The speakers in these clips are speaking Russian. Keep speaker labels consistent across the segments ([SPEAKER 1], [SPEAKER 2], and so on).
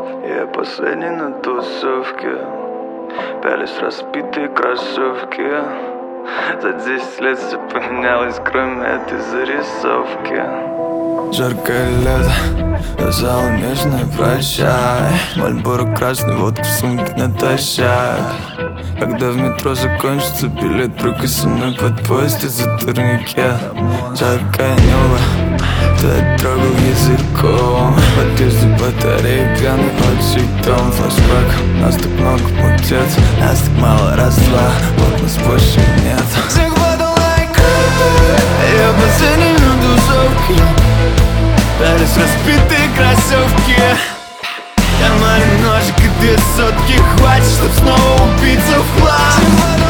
[SPEAKER 1] Я последний на тусовке, пялись разбитые кроссовки. За 10 лет все поменялось, кроме этой зарисовки. Жаркое лето, зал нежный, прощай. Мальборо красный, водку в сумке натощак. Когда в метро закончится билет, прыгай со мной под поезд из-за турникет. Жаркое небо, ты трогал языком. В подъезде батареи, пьяный от дом. Флэшбэк, нас так много мутец, нас так мало, раз-два, вот нас больше нет. Всех падал лайк, я последний на тусовке. Пялись разбитые кроссовки. В кармане ножик и 2 сотки хватит, чтоб снова убиться в хлам.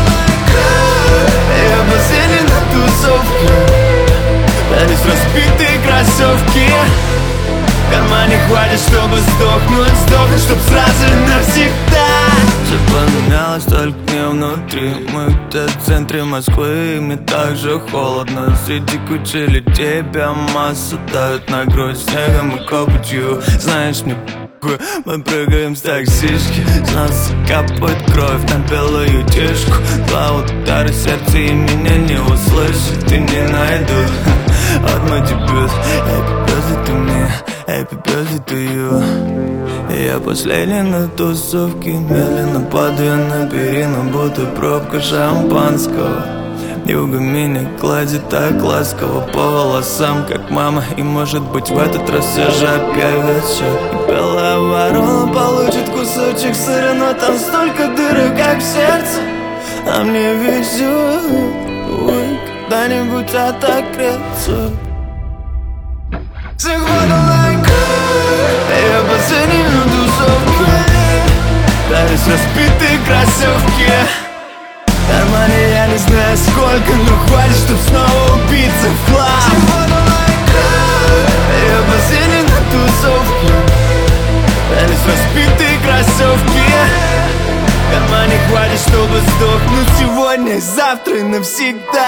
[SPEAKER 1] Я последний на тусовке. Пялись разбитые кроссовки. В кармане хватит, чтобы сдохнуть, чтоб сразу и навсегда. Все поменялось, только не внутри. Мы где-то в центре Москвы, и мне так же холодно. Среди кучи людей биомасса давит на грудь снегом и копотью. Знаешь, мне мы прыгаем с таксишки, с нас капает кровь на белую тишку. 2 удара сердца и меня не услышит и не найдут. Вот мой дебют, happy birthday to me, happy birthday to you. Я последний на тусовке, медленно падаю на перину, будто пробка шампанского. Юга меня гладит так ласково по волосам, как мама. И может быть в этот раз все же опять счет. И белая ворона получит кусочек сыра, но там столько дырок, как в сердце. А мне везет, ой, когда-нибудь отогреться. Всех водолайк, я последний на тусовке. Пялись разбитые кроссовки. В кармане я не знаю сколько, но хватит, чтоб снова убиться в хлам. Я последний на тусовке. Пялись разбитые кроссовки. В кармане хватит, чтобы сдохнуть сегодня и завтра и навсегда.